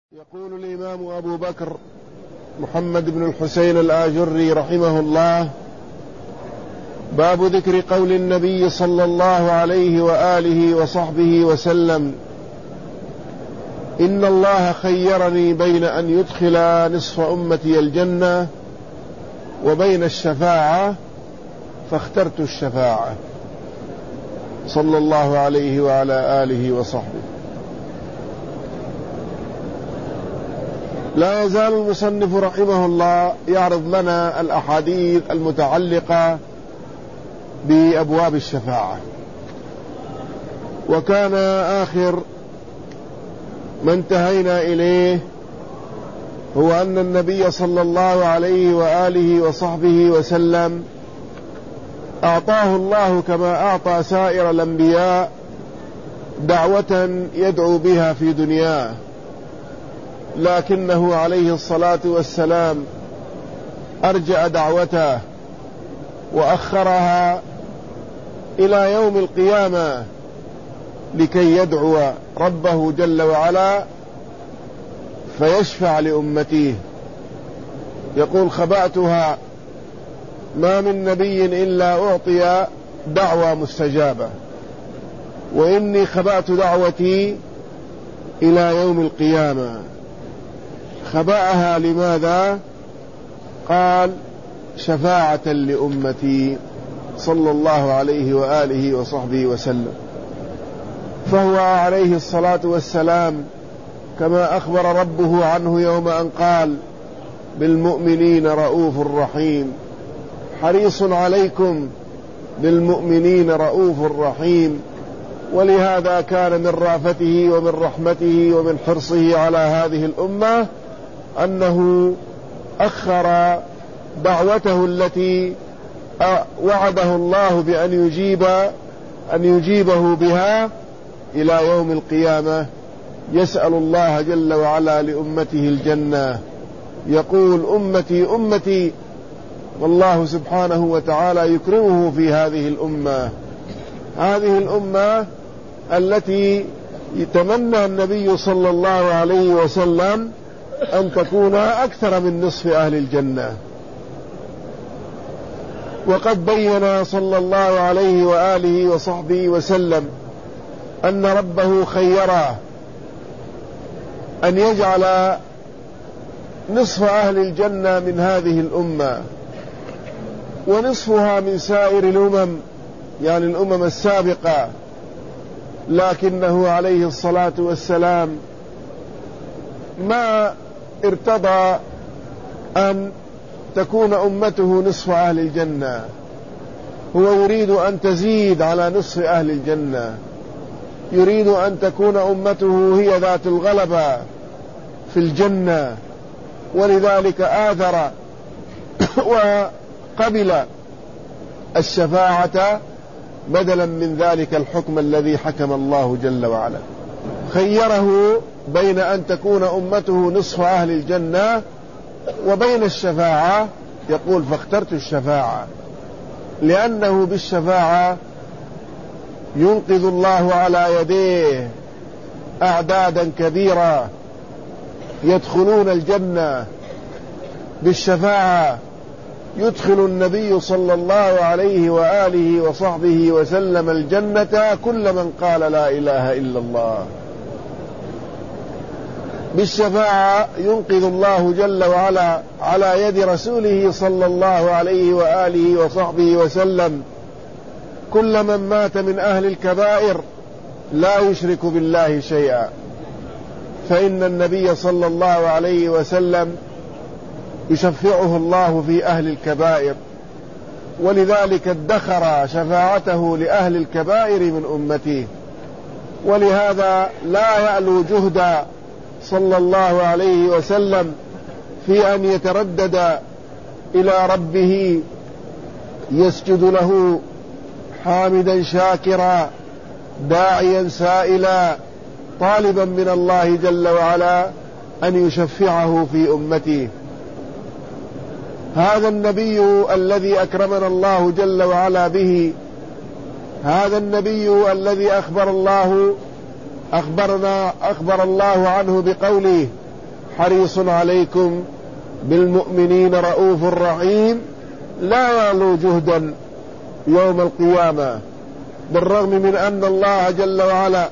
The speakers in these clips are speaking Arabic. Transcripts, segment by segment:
يقول الإمام أبو بكر محمد بن الحسين الآجري رحمه الله: باب ذكر قول النبي صلى الله عليه وآله وصحبه وسلم: إن الله خيرني بين أن يدخل نصف أمتي الجنة وبين الشفاعة فاخترت الشفاعة، صلى الله عليه وعلى آله وصحبه. لا يزال المصنف رحمه الله يعرض لنا الأحاديث المتعلقة بأبواب الشفاعة، وكان آخر ما انتهينا إليه هو أن النبي صلى الله عليه وآله وصحبه وسلم أعطاه الله كما أعطى سائر الأنبياء دعوة يدعو بها في دنياه، لكنه عليه الصلاة والسلام أرجأ دعوته وأخرها إلى يوم القيامة لكي يدعو ربه جل وعلا فيشفع لأمته. يقول: خبأتها، ما من نبي إلا أعطي دعوة مستجابة، وإني خبأت دعوتي إلى يوم القيامة. خبأها لماذا؟ قال: شفاعة لأمتي، صلى الله عليه وآله وصحبه وسلم. فهو عليه الصلاة والسلام كما أخبر ربه عنه يوم أن قال: بالمؤمنين رؤوف رحيم، حريص عليكم بالمؤمنين رؤوف رحيم. ولهذا كان من رافته ومن رحمته ومن حرصه على هذه الأمة أنه أخر دعوته التي وعده الله بأن يجيبه بها إلى يوم القيامة، يسأل الله جل وعلا لأمته الجنة، يقول: أمتي أمتي، والله سبحانه وتعالى يكرمه في هذه الأمة، هذه الأمة التي يتمنى النبي صلى الله عليه وسلم أن تكون أكثر من نصف أهل الجنة. وقد بين صلى الله عليه وآله وصحبه وسلم أن ربه خيره أن يجعل نصف أهل الجنة من هذه الأمة ونصفها من سائر الأمم، يعني الأمم السابقة، لكنه عليه الصلاة والسلام ما ارتضى أن تكون أمته نصف أهل الجنة، هو يريد أن تزيد على نصف أهل الجنة، يريد أن تكون أمته هي ذات الغلبة في الجنة، ولذلك آثر وقبل الشفاعة بدلا من ذلك الحكم الذي حكم الله جل وعلا. خيره بين أن تكون أمته نصف أهل الجنة وبين الشفاعة، يقول: فاخترت الشفاعة، لأنه بالشفاعة ينقذ الله على يديه أعدادا كبيرة يدخلون الجنة. بالشفاعة يدخل النبي صلى الله عليه وآله وصحبه وسلم الجنة كل من قال لا إله إلا الله. بالشفاعة ينقذ الله جل وعلا على يد رسوله صلى الله عليه وآله وصحبه وسلم كل من مات من أهل الكبائر لا يشرك بالله شيئا، فإن النبي صلى الله عليه وسلم يشفعه الله في أهل الكبائر، ولذلك ادخر شفاعته لأهل الكبائر من أمته. ولهذا لا يألو جهدا صلى الله عليه وسلم في أن يتردد إلى ربه يسجد له حامدا شاكرا داعيا سائلا طالبا من الله جل وعلا أن يشفعه في أمته. هذا النبي الذي أكرمنا الله جل وعلا به، هذا النبي الذي أخبر الله عنه بقوله: حريص عليكم بالمؤمنين رؤوف رحيم لا يعلو جهدا يوم القيامة، بالرغم من أن الله جل وعلا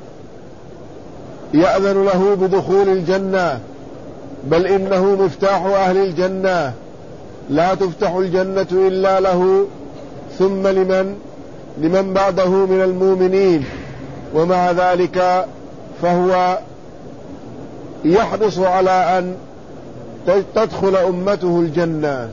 يأذن له بدخول الجنة، بل إنه مفتاح أهل الجنة، لا تفتح الجنة إلا له ثم لمن بعده من المؤمنين، ومع ذلك فهو يحرص على أن تدخل أمته الجنة،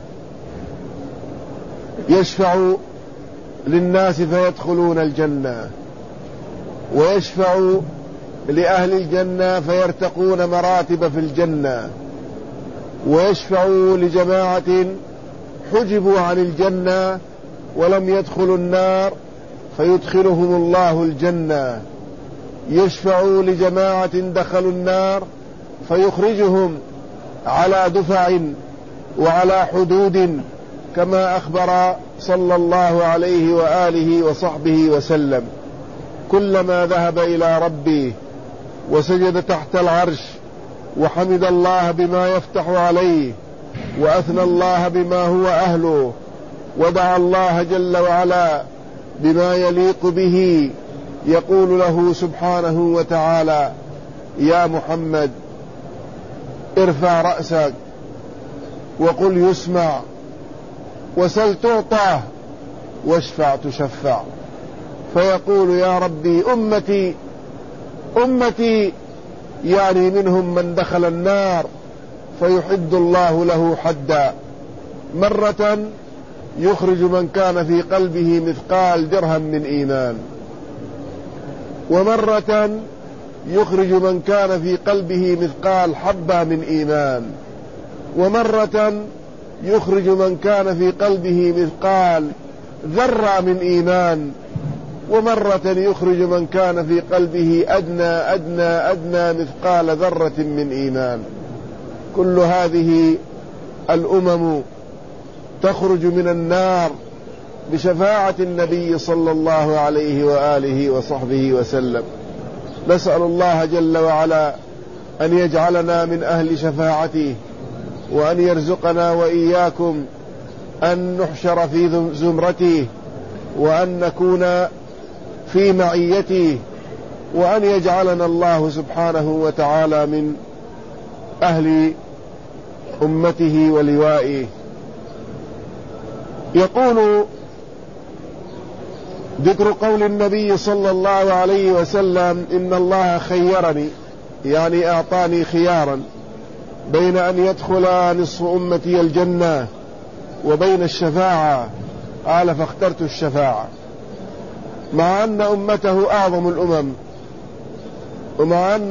يشفع للناس فيدخلون الجنة، ويشفع لأهل الجنة فيرتقون مراتب في الجنة، ويشفع لجماعة حجبوا عن الجنة ولم يدخلوا النار فيدخلهم الله الجنة، يشفع لجماعة دخلوا النار فيخرجهم على دفع وعلى حدود، كما أخبر صلى الله عليه وآله وصحبه وسلم: كلما ذهب إلى ربه وسجد تحت العرش وحمد الله بما يفتح عليه وأثنى الله بما هو أهله ودعا الله جل وعلا بما يليق به، يقول له سبحانه وتعالى: يا محمد ارفع رأسك وقل يسمع وسل تعطى واشفع تشفع، فيقول: يا ربي أمتي أمتي، يعني منهم من دخل النار، فيحد الله له حدا، مرة يخرج من كان في قلبه مثقال درهم من إيمان، ومرة يخرج من كان في قلبه مثقال حبة من إيمان، ومرة يخرج من كان في قلبه مثقال ذرة من إيمان، ومرة يخرج من كان في قلبه أدنى مثقال ذرة من إيمان. كل هذه الأمم تخرج من النار بشفاعة النبي صلى الله عليه وآله وصحبه وسلم. نسأل الله جل وعلا أن يجعلنا من أهل شفاعته، وأن يرزقنا وإياكم أن نحشر في زمرته، وأن نكون في معيته، وأن يجعلنا الله سبحانه وتعالى من أهل أمته ولوائه. يقول ذكر قول النبي صلى الله عليه وسلم: إن الله خيرني، يعني أعطاني خيارا بين أن يدخل نصف أمتي الجنة وبين الشفاعة، قال: فاخترت الشفاعة، مع أن أمته أعظم الأمم، ومع أن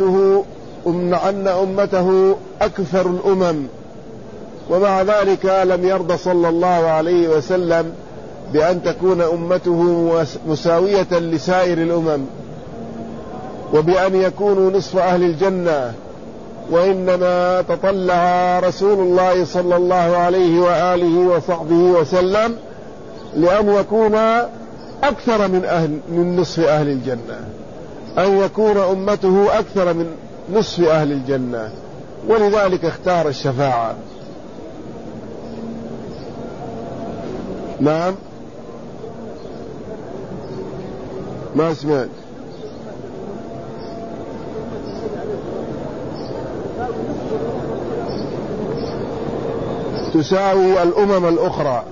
أمته أكثر الأمم، ومع ذلك لم يرضى صلى الله عليه وسلم بأن تكون أمته مساوية لسائر الأمم، وبأن يكونوا نصف أهل الجنة، وإنما تطلع رسول الله صلى الله عليه وآله وصحبه وسلم لأن يكون أكثر من نصف أهل الجنة، أن يكون أمته أكثر من نصف أهل الجنة، ولذلك اختار الشفاعة. نعم، ما سمعت. تساوي الأمم الأخرى،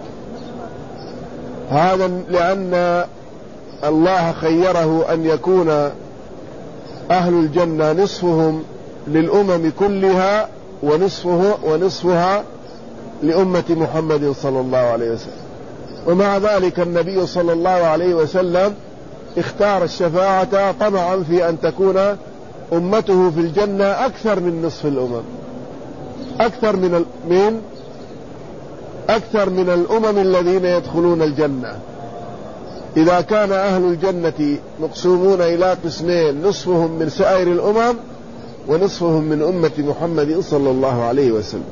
هذا لأن الله خيره أن يكون أهل الجنة نصفهم للأمم كلها ونصفها لأمة محمد صلى الله عليه وسلم، ومع ذلك النبي صلى الله عليه وسلم اختار الشفاعة طمعا في أن تكون أمته في الجنة أكثر من نصف الأمم، أكثر من الأمم الذين يدخلون الجنة. إذا كان أهل الجنة مقسومون إلى قسمين، نصفهم من سائر الأمم ونصفهم من أمة محمد صلى الله عليه وسلم.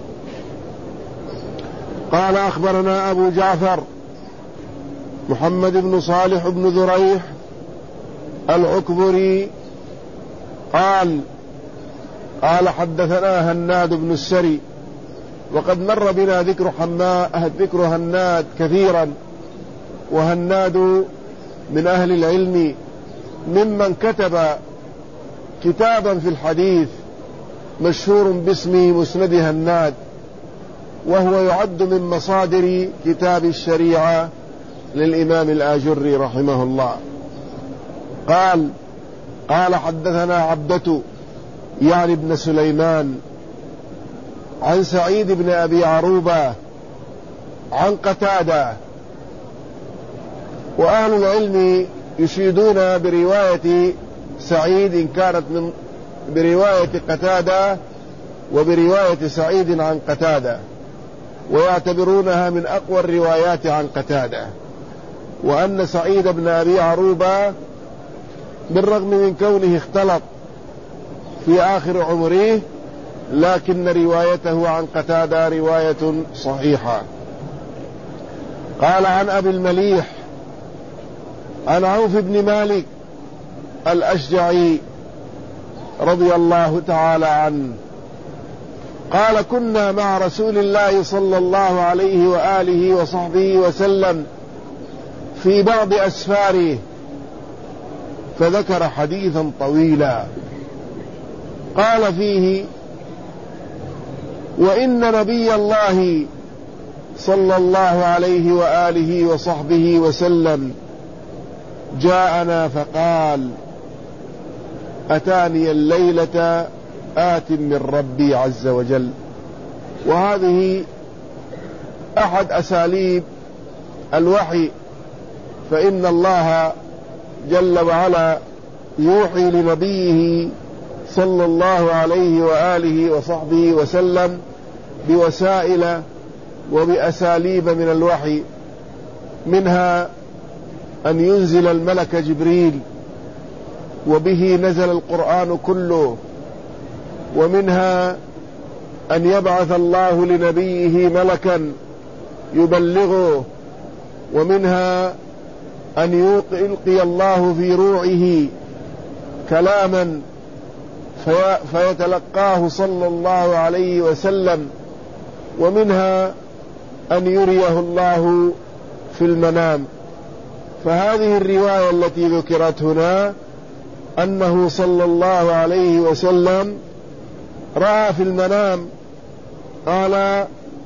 قال: أخبرنا أبو جعفر محمد بن صالح بن ذريح العكبري قال: قال حدثنا هناد بن السري. وقد مر بنا ذكر هناد كثيرا، وهناد من أهل العلم ممن كتب كتابا في الحديث مشهور باسم مسند هناد، وهو يعد من مصادر كتاب الشريعة للإمام الآجري رحمه الله. قال حدثنا عبدة يعني ابن سليمان عن سعيد بن أبي عروبة عن قتادة. وأهل العلم يشيدون برواية سعيد إن كانت برواية قتادة وبرواية سعيد عن قتادة، ويعتبرونها من أقوى الروايات عن قتادة. وأن سعيد بن أبي عروبة بالرغم من كونه اختلط في آخر عمره، لكن روايته عن قتادة رواية صحيحة. قال عن أبي المليح عن عوف بن مالك الأشجعي رضي الله تعالى عنه قال كنا مع رسول الله صلى الله عليه وآله وصحبه وسلم في بعض أسفاره، فذكر حديثا طويلا قال فيه: وإن نبي الله صلى الله عليه وآله وصحبه وسلم جاءنا فقال: أتاني الليلة آت من ربي عز وجل. وهذه أحد أساليب الوحي، فإن الله جل وعلا يوحي لنبيه صلى الله عليه وآله وصحبه وسلم بوسائل وبأساليب من الوحي، منها أن ينزل الملك جبريل وبه نزل القرآن كله، ومنها أن يبعث الله لنبيه ملكا يبلغه، ومنها أن يلقي الله في روعه كلاما فيتلقاه صلى الله عليه وسلم، ومنها أن يريه الله في المنام. فهذه الرواية التي ذكرت هنا أنه صلى الله عليه وسلم رأى في المنام، قال: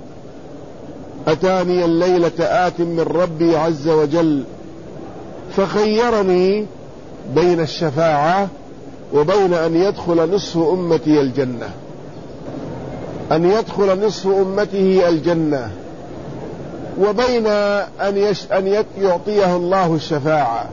أتاني الليلة آت من ربي عز وجل، فخيرني بين الشفاعة وبين أن يدخل نصف أمتي الجنة، أن يدخل نصف أمته الجنة، وبين أن يعطيه الله الشفاعة.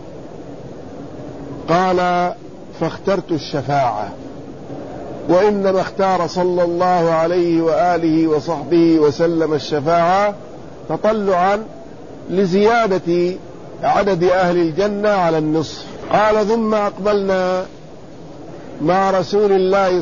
قال: فاخترت الشفاعة. وإنما اختار صلى الله عليه وآله وصحبه وسلم الشفاعة تطلعا لزيادة عدد أهل الجنة على النصف. قال: ثم أقبلنا مع رسول الله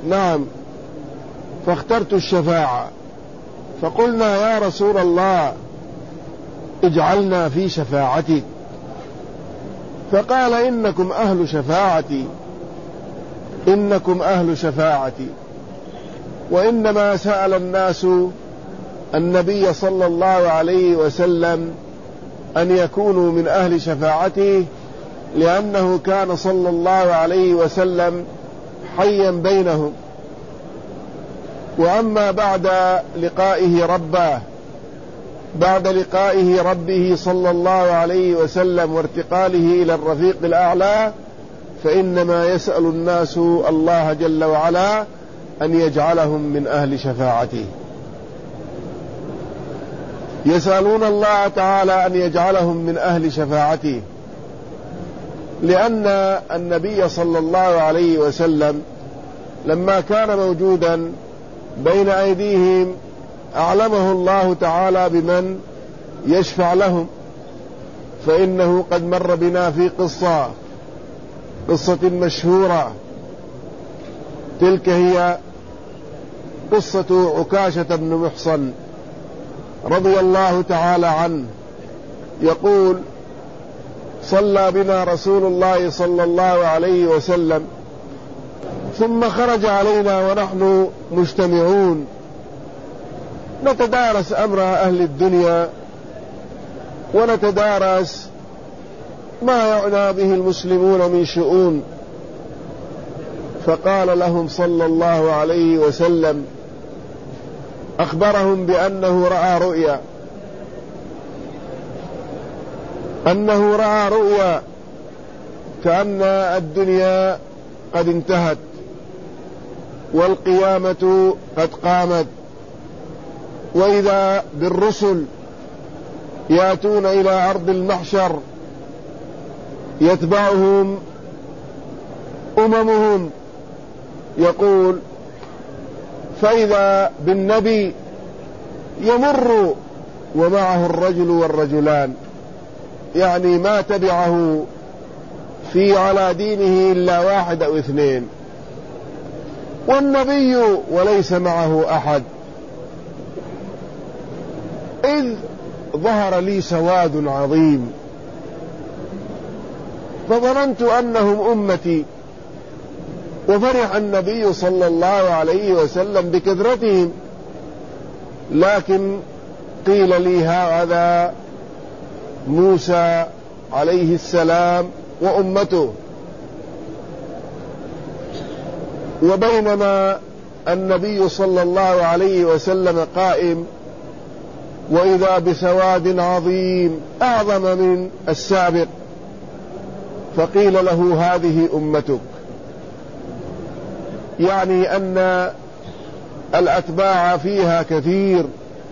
فاخترت الشفاعة، فقلنا: يا رسول الله اجعلنا في شفاعتك. فقال: إنكم أهل شفاعتي، إنكم أهل شفاعتي. وإنما سأل الناس النبي صلى الله عليه وسلم أن يكونوا من أهل شفاعته، لأنه كان صلى الله عليه وسلم حيا بينهم. وأما بعد لقائه ربه صلى الله عليه وسلم وارتقاله إلى الرفيق الأعلى، فإنما يسأل الناس الله جل وعلا أن يجعلهم من أهل شفاعته، يسألون الله تعالى أن يجعلهم من أهل شفاعته، لأن النبي صلى الله عليه وسلم لما كان موجودا بين أيديهم أعلمه الله تعالى بمن يشفع لهم. فإنه قد مر بنا في قصة مشهورة، تلك هي قصة عكاشة بن محصن رضي الله تعالى عنه، يقول: صلى بنا رسول الله صلى الله عليه وسلم ثم خرج علينا ونحن مجتمعون نتدارس أمر أهل الدنيا ونتدارس ما يعنى به المسلمون من شؤون. فقال لهم صلى الله عليه وسلم، أخبرهم بأنه رأى رؤيا، أنه رأى رؤيا كأن الدنيا قد انتهت والقيامة قد قامت، وإذا بالرسل يأتون إلى أرض المحشر يتبعهم أممهم، يقول فإذا بالنبي يمر ومعه الرجل والرجلان، يعني ما تبعه في على دينه إلا واحد أو اثنين، والنبي وليس معه أحد. إذ ظهر لي سواد عظيم فظننت أنهم أمتي، وفرح النبي صلى الله عليه وسلم بكثرتهم، لكن قيل لي هذا موسى عليه السلام وأمته. وبينما النبي صلى الله عليه وسلم قائم وإذا بسواد عظيم أعظم من السابق، فقيل له هذه أمتك، يعني أن الأتباع فيها كثير،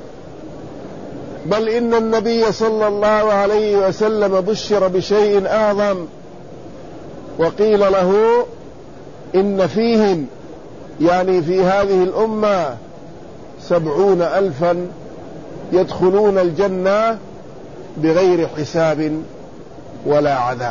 بل إن النبي صلى الله عليه وسلم بشر بشيء أعظم، وقيل له إن فيهم، يعني في هذه الأمة 70,000 يدخلون الجنة بغير حساب ولا عذاب.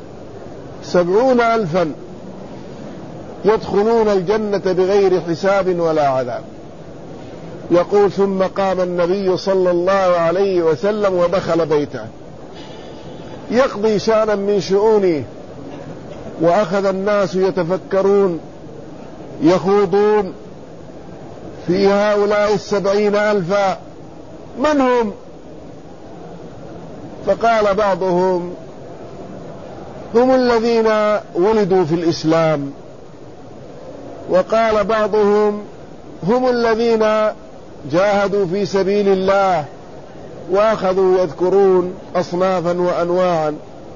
70,000 يدخلون الجنة بغير حساب ولا عذاب. يقول ثم قام النبي صلى الله عليه وسلم ودخل بيته يقضي شأنا من شؤونه، وأخذ الناس يتفكرون يخوضون في هؤلاء 70,000 من هم؟ فقال بعضهم هم الذين ولدوا في الإسلام، وقال بعضهم هم الذين جاهدوا في سبيل الله، وأخذوا يذكرون أصنافا وأنواعا.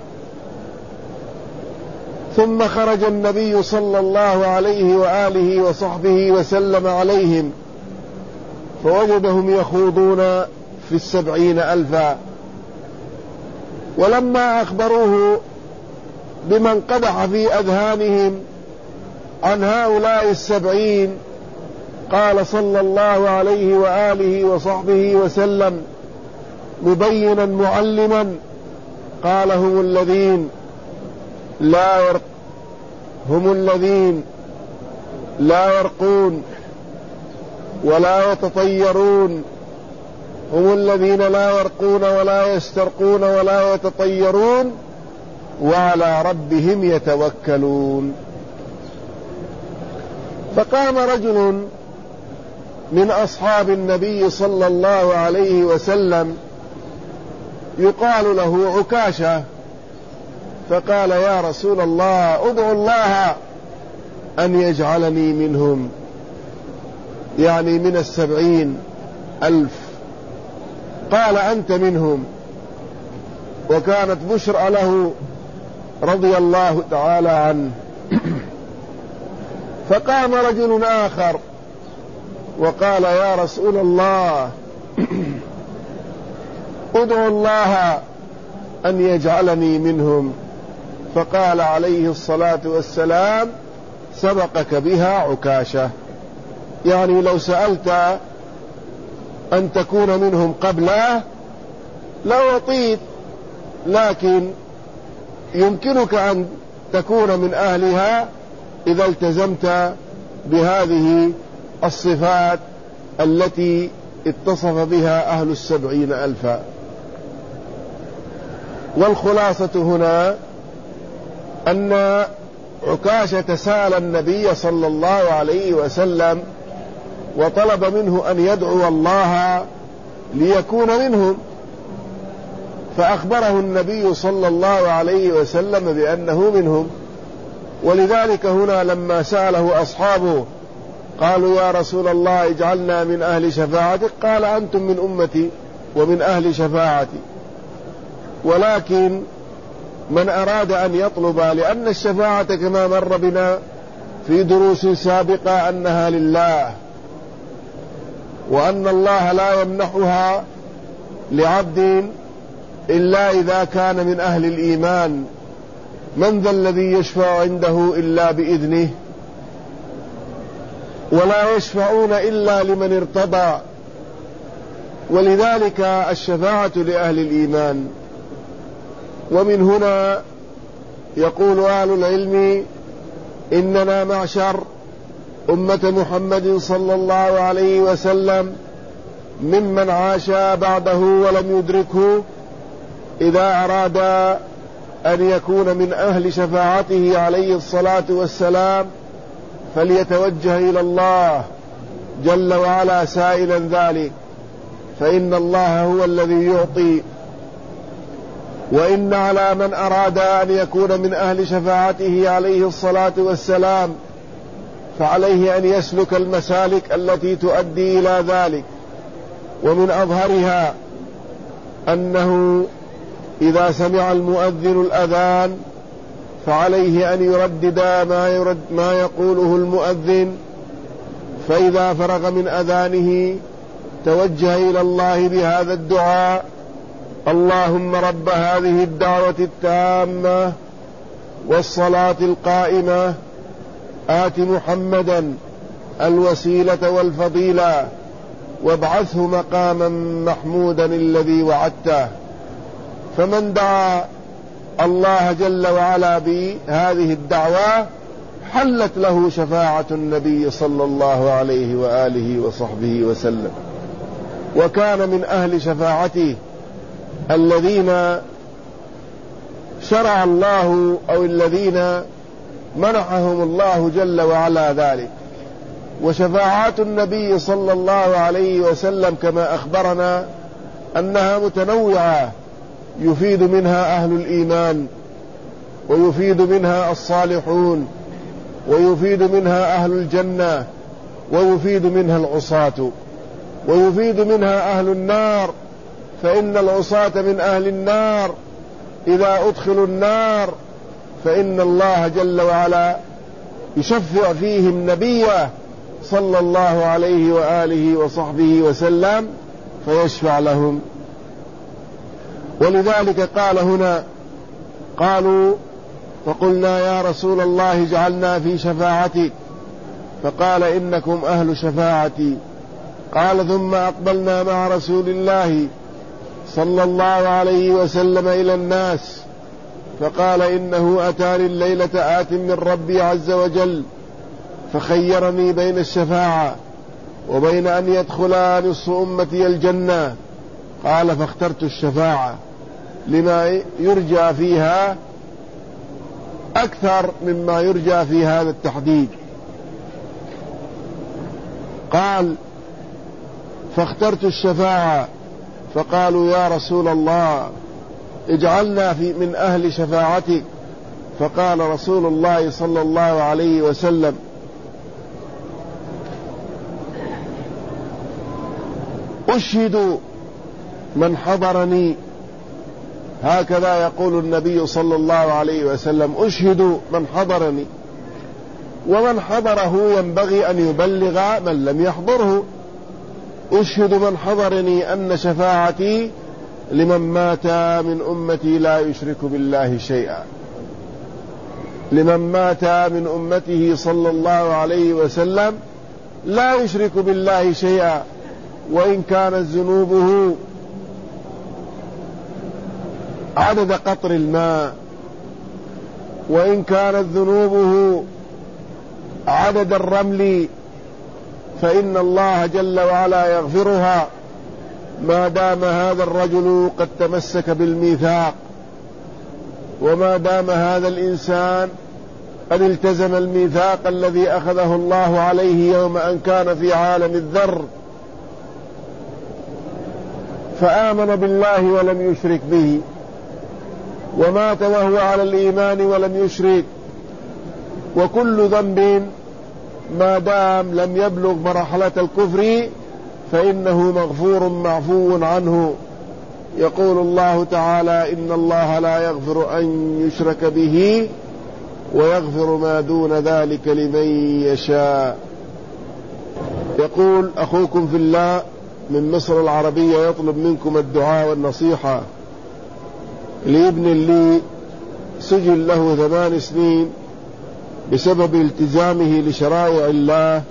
ثم خرج النبي صلى الله عليه وآله وصحبه وسلم عليهم فوجدهم يخوضون في 70,000، ولما أخبروه بمن قدح في أذهانهم عن هؤلاء 70 قال صلى الله عليه وآله وصحبه وسلم مبينا معلما، قال هم الذين لا يرقون ولا يتطيرون، هم الذين لا يرقون ولا يسترقون ولا يتطيرون وعلى ربهم يتوكلون. فقام رجل من أصحاب النبي صلى الله عليه وسلم يقال له عكاشة، فقال يا رسول الله ادعو الله أن يجعلني منهم، يعني من 70,000. قال أنت منهم. وكانت بشرى له رضي الله تعالى عنه. فقام رجل آخر وقال يا رسول الله ادعو الله أن يجعلني منهم، فقال عليه الصلاة والسلام سبقك بها عكاشة، يعني لو سألت أن تكون منهم قبله لأعطيت، لكن يمكنك أن تكون من أهلها إذا التزمت بهذه الصفات التي اتصف بها أهل 70,000. والخلاصة هنا أن عكاشة سأل النبي صلى الله عليه وسلم وطلب منه أن يدعو الله ليكون منهم، فأخبره النبي صلى الله عليه وسلم بأنه منهم. ولذلك هنا لما سأله أصحابه قالوا يا رسول الله اجعلنا من أهل شفاعتك، قال أنتم من أمتي ومن أهل شفاعتي. ولكن من أراد أن يطلب، لأن الشفاعة كما مر بنا في دروس سابقة أنها لله، وأن الله لا يمنحها لعبد إلا إذا كان من أهل الإيمان. من ذا الذي يشفع عنده إلا بإذنه ولا يشفعون إلا لمن ارتضى. ولذلك الشفاعة لأهل الإيمان. ومن هنا يقول أهل العلم إننا معشر أمة محمد صلى الله عليه وسلم ممن عاش بعده ولم يدركه، إذا أراد أن يكون من أهل شفاعته عليه الصلاة والسلام فليتوجه إلى الله جل وعلا سائلا ذلك، فإن الله هو الذي يعطي. وإن على من أراد أن يكون من أهل شفاعته عليه الصلاة والسلام فعليه أن يسلك المسالك التي تؤدي إلى ذلك. ومن أظهرها أنه إذا سمع المؤذن الأذان فعليه أن يردد ما يقوله المؤذن، فإذا فرغ من أذانه توجه إلى الله بهذا الدعاء: اللهم رب هذه الدعوة التامة والصلاة القائمة آت محمدا الوسيلة والفضيلة وابعثه مقاما محمودا الذي وعدته. فمن دعا الله جل وعلا بهذه الدعوة حلت له شفاعة النبي صلى الله عليه وآله وصحبه وسلم، وكان من أهل شفاعته الذين شرع الله أو الذين منحهم الله جل وعلا ذلك. وشفاعات النبي صلى الله عليه وسلم كما أخبرنا أنها متنوعة، يفيد منها أهل الإيمان، ويفيد منها الصالحون، ويفيد منها أهل الجنة، ويفيد منها العصاة، ويفيد منها أهل النار، فإن العصاة من أهل النار إذا أدخلوا النار فإن الله جل وعلا يشفع فيهم نبيه صلى الله عليه وآله وصحبه وسلم فيشفع لهم. ولذلك قال هنا: قالوا فقلنا يا رسول الله اجعلنا في شفاعتك، فقال إنكم أهل شفاعتي. قال: ثم أقبلنا مع رسول الله صلى الله عليه وسلم إلى الناس فقال: إنه أتاني الليلة آت من ربي عز وجل فخيرني بين الشفاعة وبين أن يدخل نصف أمتي الجنة. قال: فاخترت الشفاعة لما يرجى فيها أكثر مما يرجى في هذا التحديد. قال: فاخترت الشفاعة، فقالوا يا رسول الله اجعلنا من أهل شفاعتك. فقال رسول الله صلى الله عليه وسلم: أشهد من حضرني. هكذا يقول النبي صلى الله عليه وسلم: أشهد من حضرني. ومن حضره ينبغي أن يبلغ من لم يحضره. أشهد من حضرني أن شفاعتي لمن مات من أمتي لا يشرك بالله شيئا. لمن مات من أمته صلى الله عليه وسلم لا يشرك بالله شيئا، وإن كانت ذنوبه عدد قطر الماء، وإن كانت ذنوبه عدد الرمل، فإن الله جل وعلا يغفرها ما دام هذا الرجل قد تمسك بالميثاق، وما دام هذا الإنسان قد التزم الميثاق الذي أخذه الله عليه يوم أن كان في عالم الذر، فآمن بالله ولم يشرك به، ومات وهو على الإيمان ولم يشرك. وكل ذنب ما دام لم يبلغ مرحلة الكفر فإنه مغفور معفو عنه. يقول الله تعالى: إن الله لا يغفر أن يشرك به ويغفر ما دون ذلك لمن يشاء. يقول أخوكم في الله من مصر العربية يطلب منكم الدعاء والنصيحة لابن لي سجن له 8 سنين بسبب التزامه لشرائع الله،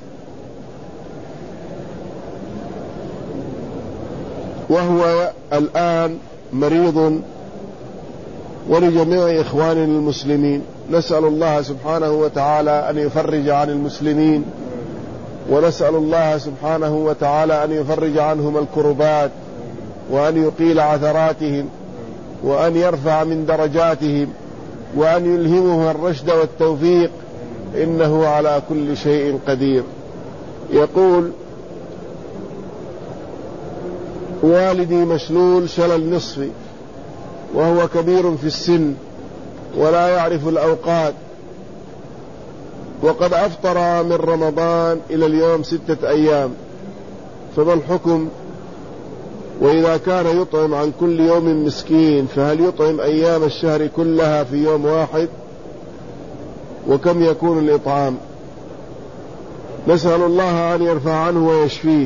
وهو الآن مريض، ولجميع إخواننا المسلمين نسأل الله سبحانه وتعالى أن يفرج عن المسلمين، ونسأل الله سبحانه وتعالى أن يفرج عنهم الكربات، وأن يقيل عثراتهم، وأن يرفع من درجاتهم، وأن يلهمهم الرشد والتوفيق، إنه على كل شيء قدير. يقول: والدي مشلول شلل نصفي، وهو كبير في السن ولا يعرف الأوقات، وقد أفطر من رمضان إلى اليوم 6 أيام، فما الحكم؟ وإذا كان يطعم عن كل يوم مسكين فهل يطعم أيام الشهر كلها في يوم واحد؟ وكم يكون الإطعام؟ نسأل الله أن يرفع عنه ويشفيه.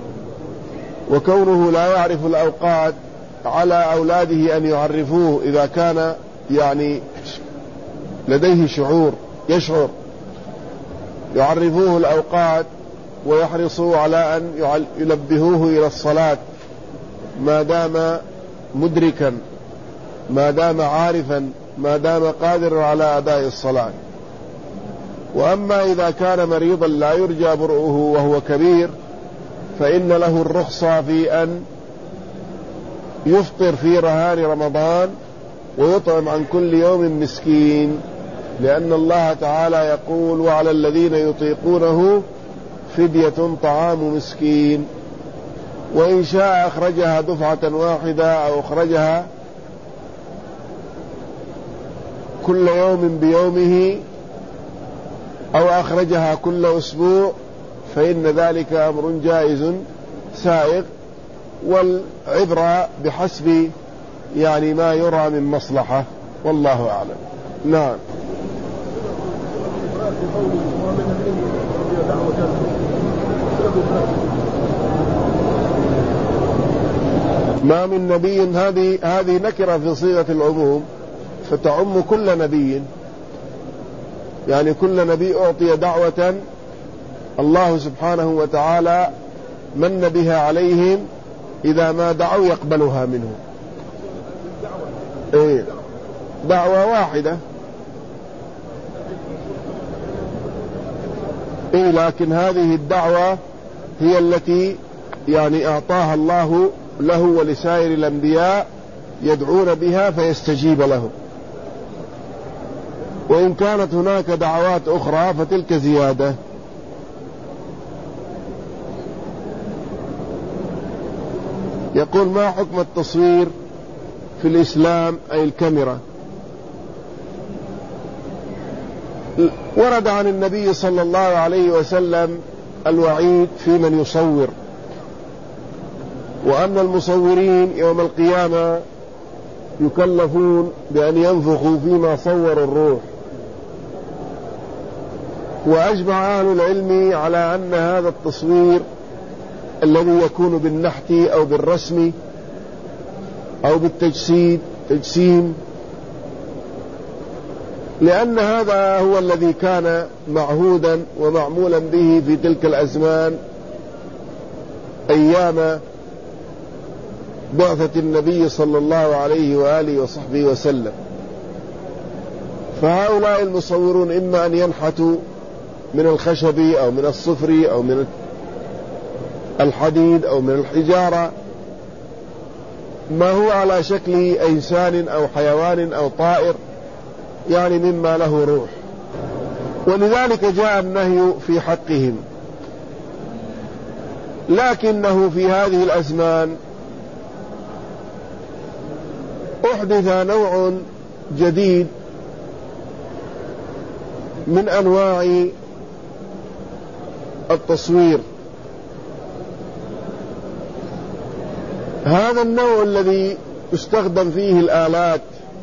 وكونه لا يعرف الأوقات على أولاده أن يعرفوه إذا كان يعني لديه يشعر يعرفوه الأوقات، ويحرصوا على أن ينبهوه إلى الصلاة ما دام مدركا، ما دام عارفا، ما دام قادرا على أداء الصلاة. وأما إذا كان مريضا لا يرجى برؤه وهو كبير فإن له الرخصة في أن يفطر في رهان رمضان ويطعم عن كل يوم مسكين، لأن الله تعالى يقول: وعلى الذين يطيقونه فدية طعام مسكين. وإن شاء أخرجها دفعة واحدة أو أخرجها كل يوم بيومه أو أخرجها كل أسبوع فإن ذلك أمر جائز سائغ، والعبرة بحسب يعني ما يرى من مصلحة، والله أعلم. نعم. ما من نبي، هذه نكرة في صيغة العموم فتعم كل نبي، يعني كل نبي أعطي دعوة الله سبحانه وتعالى من بها عليهم، إذا ما دعوا يقبلها منه. دعوة واحدة، لكن هذه الدعوة هي التي يعني أعطاها الله له ولسائر الأنبياء يدعون بها فيستجيب لهم. وإن كانت هناك دعوات أخرى فتلك زيادة. يقول: ما حكم التصوير في الإسلام أي الكاميرا؟ ورد عن النبي صلى الله عليه وسلم الوعيد في من يصور، وأن المصورين يوم القيامة يكلفون بأن ينفخوا فيما صور الروح. وأجمع أهل العلم على أن هذا التصوير الذي يكون بالنحت أو بالرسم أو بالتجسيم، لأن هذا هو الذي كان معهودا ومعمولا به في تلك الأزمان أيام بعثة النبي صلى الله عليه وآله وصحبه وسلم. فهؤلاء المصورون إما أن ينحتوا من الخشب أو من الصفر أو من الحديد أو من الحجارة ما هو على شكل إنسان أو حيوان أو طائر، يعني مما له روح، ولذلك جاء النهي في حقهم. لكنه في هذه الأزمان أحدث نوع جديد من أنواع التصوير. هذا النوع الذي تستخدم فيه الآلات،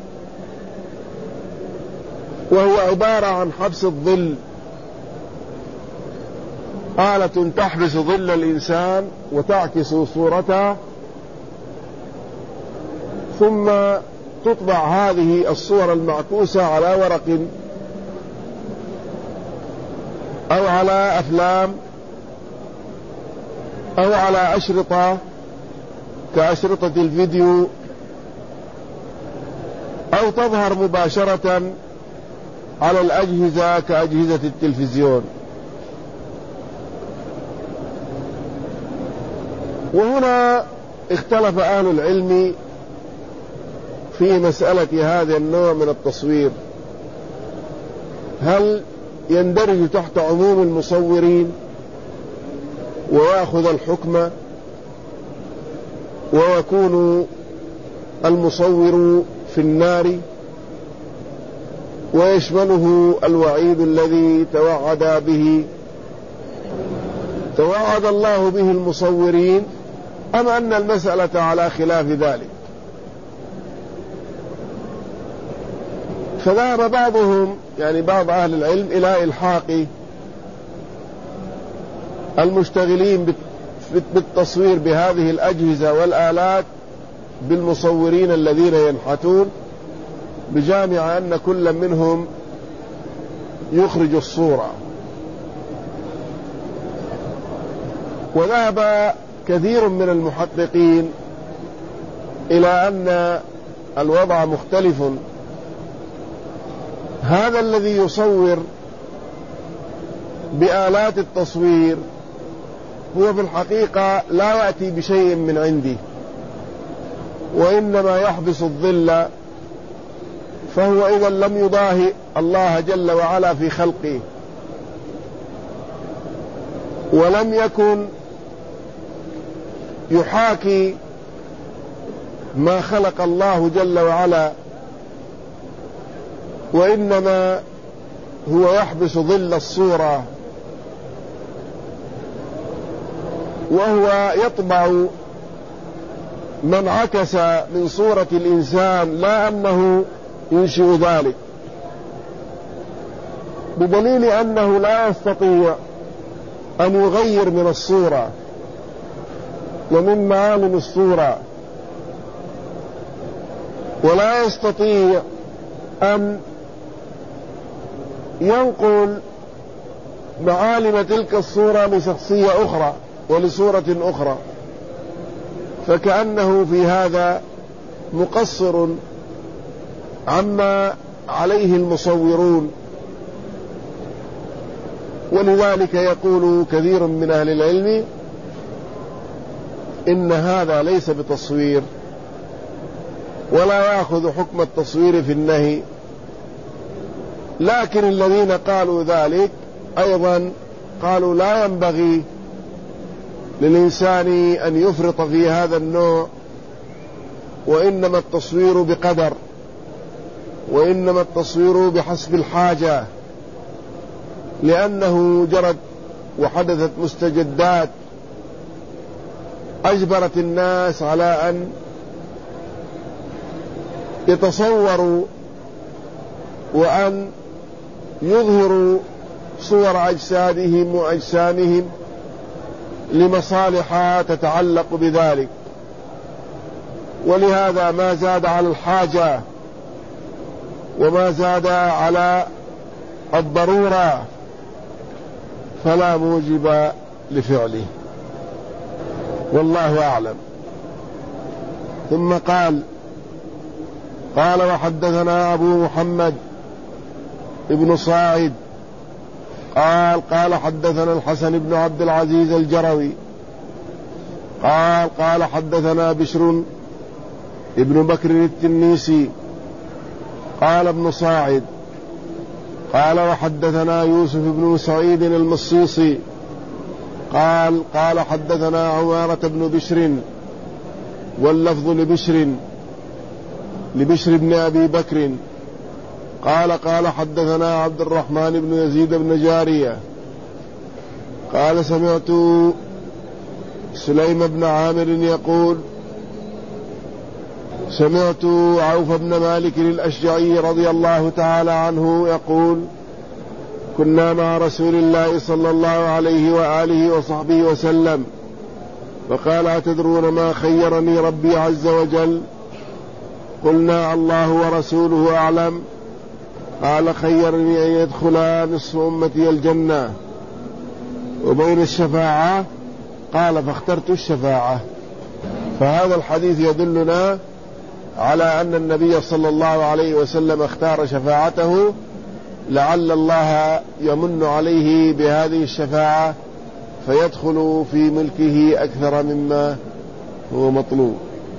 وهو عبارة عن حبس الظل، آلة تحبس ظل الإنسان وتعكس صورته، ثم تطبع هذه الصور المعكوسة على ورق أو على أفلام أو على أشرطة كأشرطة الفيديو، أو تظهر مباشرة على الأجهزة كأجهزة التلفزيون. وهنا اختلف أهل العلم في مسألة هذا النوع من التصوير، هل يندرج تحت عموم المصورين ويأخذ الحكم ويكون المصور في النار، ويشمله الوعيد الذي توعد الله به المصورين، أم أن المسألة على خلاف ذلك؟ فذهب بعضهم، يعني بعض أهل العلم، إلى إلحاق المشتغلين بالتصوير بهذه الأجهزة والآلات بالمصورين الذين ينحتون، بجامع أن كل منهم يخرج الصورة. وذهب كثير من المحققين إلى أن الوضع مختلف. هذا الذي يصور بآلات التصوير هو في الحقيقة لا يأتي بشيء من عنده، وإنما يحبس الظل، فهو إذا لم يضاهئ الله جل وعلا في خلقه، ولم يكن يحاكي ما خلق الله جل وعلا، وإنما هو يحبس ظل الصورة، وهو يطبع من عكس من صورة الإنسان، لا أنه ينشئ ذلك، بدليل أنه لا يستطيع أن يغير من الصورة ومن معالم الصورة، ولا يستطيع أن ينقل معالم تلك الصورة لشخصية أخرى ولصورة أخرى، فكأنه في هذا مقصر عما عليه المصورون. ولذلك يقول كثير من أهل العلم إن هذا ليس بتصوير، ولا يأخذ حكم التصوير في النهي. لكن الذين قالوا ذلك أيضا قالوا لا ينبغي للإنسان أن يفرط في هذا النوع، وإنما التصوير بقدر، وإنما التصوير بحسب الحاجة، لأنه جرت وحدثت مستجدات أجبرت الناس على أن يتصوروا وأن يظهروا صور أجسادهم وأجسامهم لمصالح تتعلق بذلك، ولهذا ما زاد على الحاجة وما زاد على الضرورة فلا موجب لفعله، والله أعلم. ثم قال وحدثنا أبو محمد ابن صاعد قال حدثنا الحسن بن عبد العزيز الجروي قال حدثنا بشر ابن بكر التنيسي قال ابن صاعد قال وحدثنا يوسف بن سعيد المصيصي قال حدثنا عمارة بن بشر واللفظ لبشر بن أبي بكر قال حدثنا عبد الرحمن بن يزيد بن جارية قال سمعت سليم بن عامر يقول سمعت عوف بن مالك الأشجعي رضي الله تعالى عنه يقول كنا مع رسول الله صلى الله عليه وآله وصحبه وسلم فقال أتدرون ما خيرني ربي عز وجل؟ قلنا الله ورسوله أعلم. قال خيرني أن يدخل نصف أمتي الجنة وبين الشفاعة. قال فاخترت الشفاعة. فهذا الحديث يدلنا على أن النبي صلى الله عليه وسلم اختار شفاعته لعل الله يمن عليه بهذه الشفاعة فيدخل في ملكه أكثر مما هو مطلوب،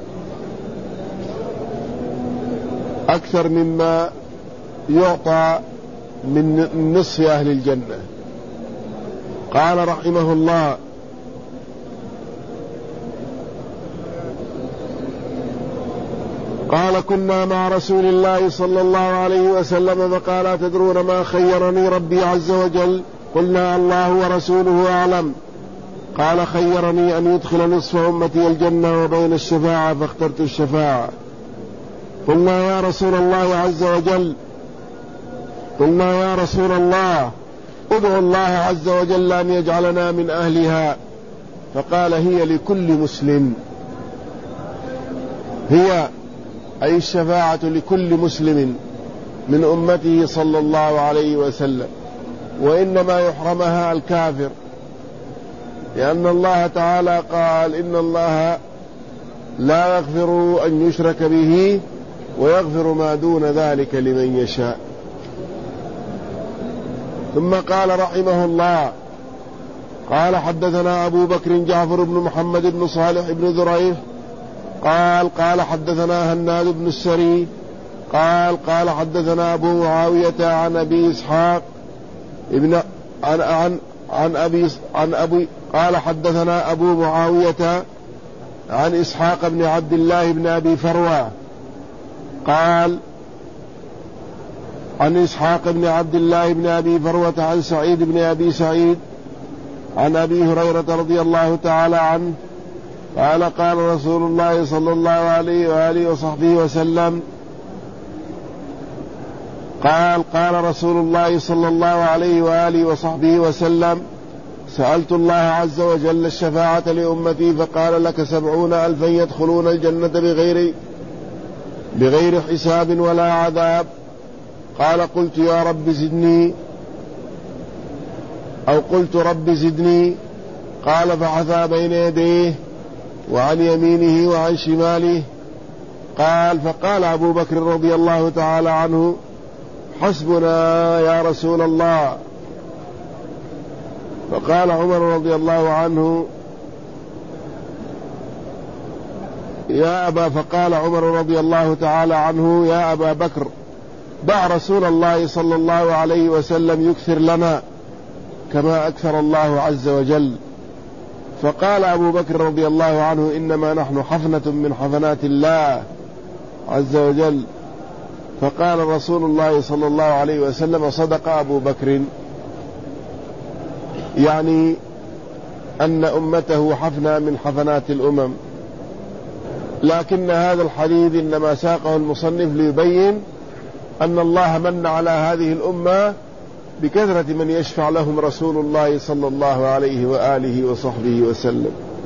أكثر مما يعطى من نصف أهل الجنة. قال رحمه الله قال كنا مع رسول الله صلى الله عليه وسلم فقال أتدرون ما خيرني ربي عز وجل؟ قلنا الله ورسوله أعلم. قال خيرني أن يدخل نصف أمتي الجنة وبين الشفاعة فاخترت الشفاعة. قلنا يا رسول الله عز وجل قلنا يا رسول الله ادعو الله عز وجل أن يجعلنا من أهلها. فقال هي لكل مسلم، هي أي الشفاعة لكل مسلم من أمته صلى الله عليه وسلم، وإنما يحرمها الكافر، لأن الله تعالى قال إن الله لا يغفر أن يشرك به ويغفر ما دون ذلك لمن يشاء. ثم قال رحمه الله قال حدثنا أبو بكر جعفر بن محمد بن صالح بن ذريف قال حدثنا هناد بن السري قال حدثنا أبو معاوية عن أبي إسحاق قال حدثنا أبو معاوية عن إسحاق بن عبد الله بن أبي فروة قال عن إسحاق بن عبد الله بن أبي فروة عن سعيد بن أبي سعيد عن أبي هريرة رضي الله تعالى عنه قال رسول الله صلى الله عليه وآله وصحبه وسلم قال رسول الله صلى الله عليه وآله وصحبه وسلم سألت الله عز وجل الشفاعة لأمتي فقال لك 70,000 يدخلون الجنة بغير حساب ولا عذاب. قال قلت يا رب زدني أو قلت رب زدني. قال فحثى بين يديه وعن يمينه وعن شماله. فقال أبو بكر رضي الله تعالى عنه حسبنا يا رسول الله. فقال عمر رضي الله عنه فقال عمر رضي الله تعالى عنه يا أبا بكر دع رسول الله صلى الله عليه وسلم يكثر لنا كما أكثر الله عز وجل. فقال أبو بكر رضي الله عنه إنما نحن حفنة من حفنات الله عز وجل. فقال رسول الله صلى الله عليه وسلم صدق أبو بكر، يعني أن أمته حفنة من حفنات الأمم. لكن هذا الحديث إنما ساقه المصنف ليبين أن الله من على هذه الأمة بكثرة من يشفع لهم رسول الله صلى الله عليه وآله وصحبه وسلم.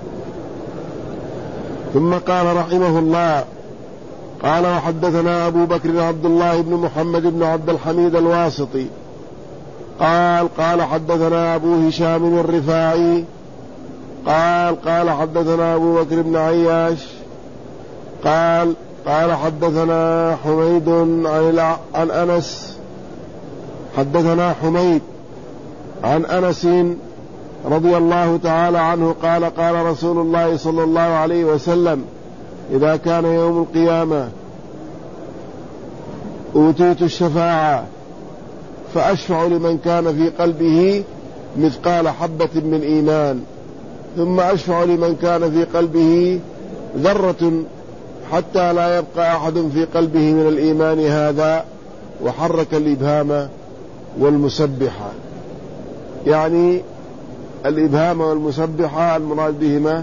ثم قال رحمه الله قال وحدثنا أبو بكر عبد الله بن محمد بن عبد الحميد الواسطي قال حدثنا أبو هشام الرفاعي قال حدثنا أبو بكر بن عياش قال حدثنا حميد عن أنس حدثنا حميد عن أنس رضي الله تعالى عنه قال رسول الله صلى الله عليه وسلم إذا كان يوم القيامة أوتيت الشفاعة فأشفع لمن كان في قلبه مثقال حبة من إيمان، ثم أشفع لمن كان في قلبه ذرة حتى لا يبقى أحد في قلبه من الإيمان هذا، وحرك الإبهام والمسبحة. يعني الإبهام والمسبحة المراد بهما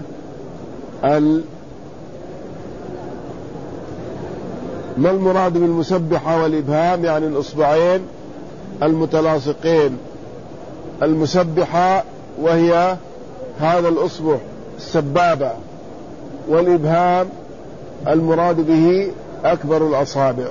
ما المراد بالمسبحة والإبهام؟ يعني الإصبعين المتلاصقين. المسبحة وهي هذا الإصبع السبابة، والإبهام المراد به أكبر الأصابع.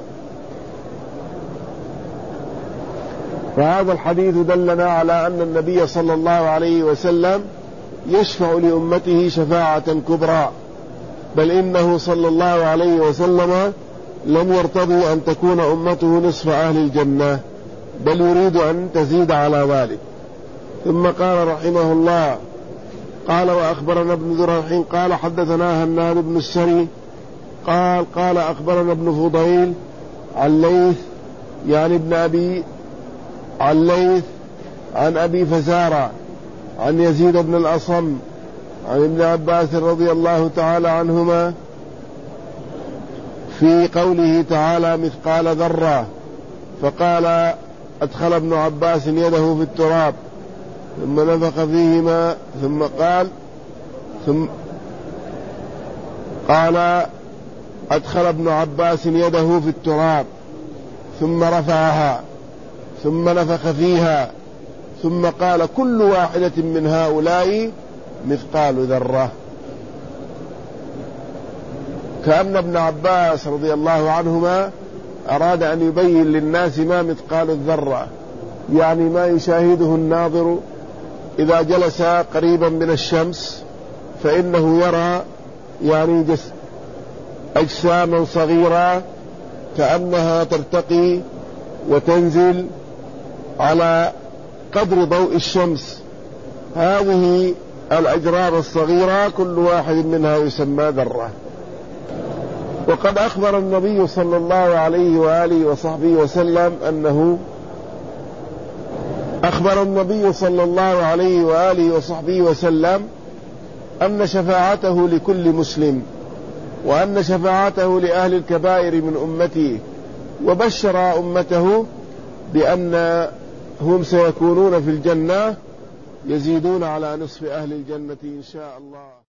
فهذا الحديث دلنا على أن النبي صلى الله عليه وسلم يشفع لأمته شفاعة كبرى، بل إنه صلى الله عليه وسلم لم يرتضي أن تكون أمته نصف أهل الجنة، بل يريد أن تزيد على ذلك. ثم قال رحمه الله: قال وأخبرنا ابن ذريح قال حدثنا هناد بن السري قال أخبرنا ابن فضيل عن ليث يعني ابن أبي عن ليث عن أبي فزارة عن يزيد بن الأصم عن ابن عباس رضي الله تعالى عنهما في قوله تعالى مثقال ذرة، فقال أدخل ابن عباس يده في التراب ثم نفخ فيهما قال أدخل ابن عباس يده في التراب ثم رفعها ثم نفخ فيها ثم قال كل واحدة من هؤلاء مثقال ذرة. كأن ابن عباس رضي الله عنهما أراد أن يبين للناس ما مثقال الذرة، يعني ما يشاهده الناظر إذا جلس قريبا من الشمس فإنه يرى يعني أجساما صغيرة كأنها ترتقي وتنزل على قدر ضوء الشمس. هذه الأجرام الصغيرة كل واحد منها يسمى ذرة. وقد أخبر النبي صلى الله عليه وآله وصحبه وسلم أن شفاعته لكل مسلم، وأن شفاعته لأهل الكبائر من أمته، وبشر أمته بأنهم سيكونون في الجنة يزيدون على نصف أهل الجنة إن شاء الله.